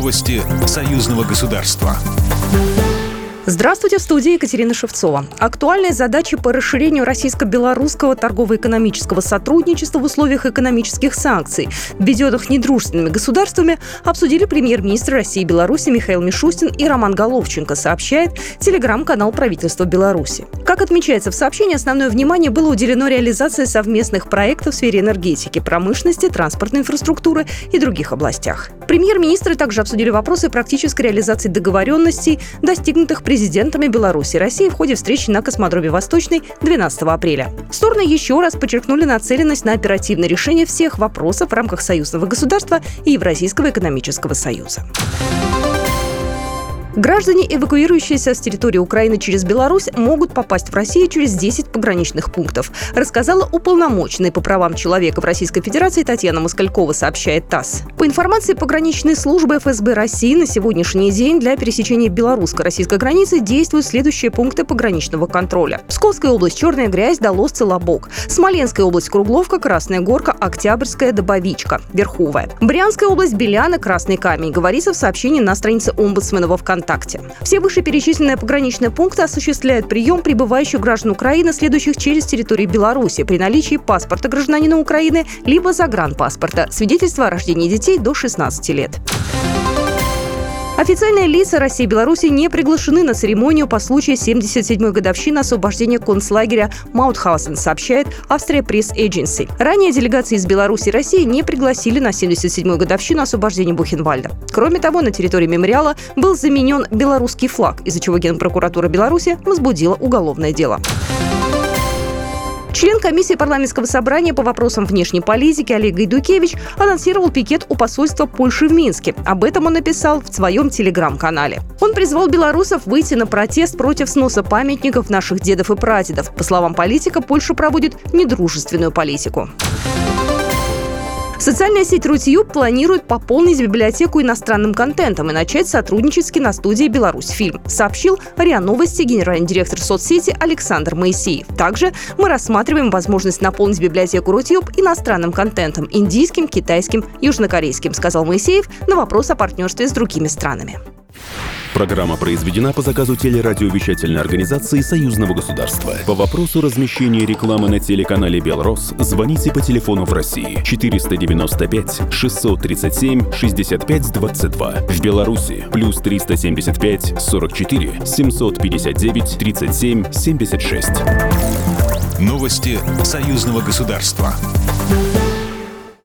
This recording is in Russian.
Новости союзного государства. Здравствуйте, в студии Екатерина Шевцова. Актуальные задачи по расширению российско-белорусского торгово-экономического сотрудничества в условиях экономических санкций, введенных недружественными государствами, обсудили премьер-министр России и Беларуси Михаил Мишустин и Роман Головченко, сообщает телеграм-канал правительства Беларуси. Как отмечается в сообщении, основное внимание было уделено реализации совместных проектов в сфере энергетики, промышленности, транспортной инфраструктуры и других областях. Премьер-министры также обсудили вопросы практической реализации договоренностей, достигнутых президентами Беларуси и России в ходе встречи на космодроме «Восточный» 12 апреля. Стороны еще раз подчеркнули нацеленность на оперативное решение всех вопросов в рамках союзного государства и Евразийского экономического союза. Граждане, эвакуирующиеся с территории Украины через Беларусь, могут попасть в Россию через 10 пограничных пунктов, рассказала уполномоченная по правам человека в Российской Федерации Татьяна Москалькова, сообщает ТАСС. По информации пограничной службы ФСБ России, на сегодняшний день для пересечения белорусско-российской границы действуют следующие пункты пограничного контроля. Псковская область, Черная Грязь, Долосцы, Лобок. Смоленская область, Кругловка, Красная Горка, Октябрьская, Добовичка, Верховая. Брянская область, Беляна, Красный Камень, говорится в сообщении на странице омбудсмена во ВКонтакте. Все вышеперечисленные пограничные пункты осуществляют прием прибывающих граждан Украины, следующих через территорию Беларуси, при наличии паспорта гражданина Украины либо загранпаспорта, свидетельства о рождении детей до 16 лет. Официальные лица России и Беларуси не приглашены на церемонию по случаю 77-й годовщины освобождения концлагеря Маутхаузен, сообщает Австрия Пресс Эйдженси. Ранее делегации из Беларуси и России не пригласили на 77-ю годовщину освобождения Бухенвальда. Кроме того, на территории мемориала был заменен белорусский флаг, из-за чего Генпрокуратура Беларуси возбудила уголовное дело. Член комиссии парламентского собрания по вопросам внешней политики Олег Гайдукевич анонсировал пикет у посольства Польши в Минске. Об этом он написал в своем телеграм-канале. Он призвал белорусов выйти на протест против сноса памятников наших дедов и прадедов. По словам политика, Польша проводит недружественную политику. Социальная сеть Рутюб планирует пополнить библиотеку иностранным контентом и начать сотрудничать с киностудией «Беларусьфильм», сообщил РИА Новости генеральный директор соцсети Александр Моисеев. Также мы рассматриваем возможность наполнить библиотеку Рутюб иностранным контентом – индийским, китайским, южнокорейским, сказал Моисеев на вопрос о партнерстве с другими странами. Программа произведена по заказу телерадиовещательной организации Союзного государства. По вопросу размещения рекламы на телеканале «Белрос» звоните по телефону в России 495 637 65 22. В Беларуси + 375 44 759 37 76. Новости союзного государства.